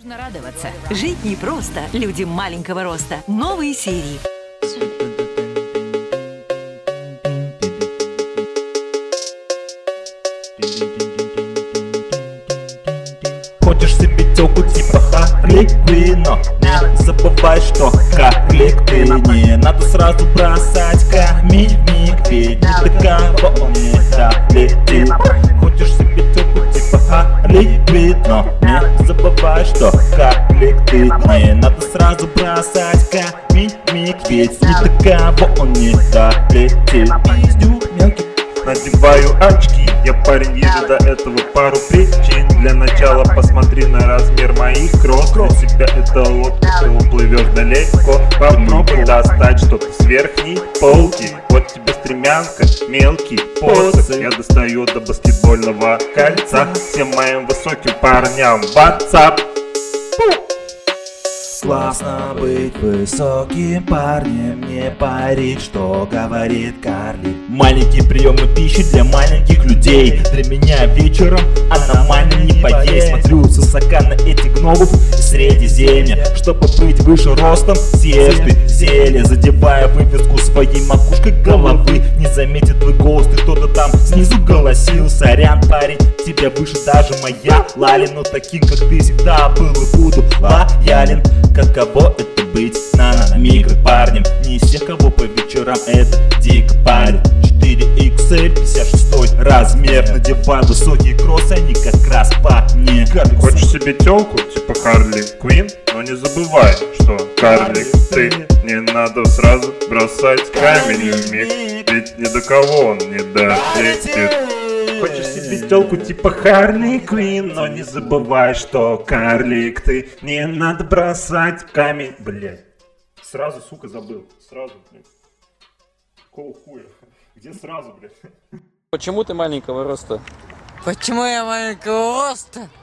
Нужно радоваться. Жить непросто людям маленького роста. Новые серии. Хочешь себе тёлку типа Харли Квинн, но не забывай, что карлик ты. Не надо сразу бросать камень в миг, ведь не такого он не долетит. Хочешь себе тёлку типа Харли Квинн, но не забывай, что карлик ты. Не надо сразу бросать камень в миг, ведь не такого он не долетит. Пиздюк мелкий. Надеваю очки, я парень, вижу до этого пару причин. Для начала посмотри на размер моих кросс. Для тебя это лодка, ты уплывешь далеко. Попробуй достать что-то с верхней полки. Вот тебе стремянка, мелкий посох. Я достаю до баскетбольного кольца. Всем моим высоким парням в WhatsApp. Классно быть высоким парнем, не парить, что говорит карлик. Маленькие приемы пищи для маленьких людей. Для меня вечером аномально не поесть. Смотрю свысока на этих гномов из Средиземья. Чтобы быть выше ростом, съешь ты зелье. Задевая вывеску своей макушкой головы. Не заметит твой голос, ты кто-то там снизу голосил. Сорян, парень, тебя выше даже моя Лали. Но таким, как ты, всегда был и буду лоялен. Каково это быть нано-микро парнем? Не всех, кого по вечерам это дико парит. 4XL, 56 размер. Надеваю высокие кроссы, они как раз по мне. Хочешь себе тёлку типа Харли Квинн, но не забывай, что карлик ты. Не надо сразу бросать камень в миг, ведь ни до кого он не долетит. Хочешь себе тёлку типа Харли Квинн, но не забывай, что карлик ты. Не надо бросать камень. Блять, Сразу, сука, забыл. Сразу, блядь. Какого хуя? Где сразу, блядь? Почему ты маленького роста? Почему я маленького роста?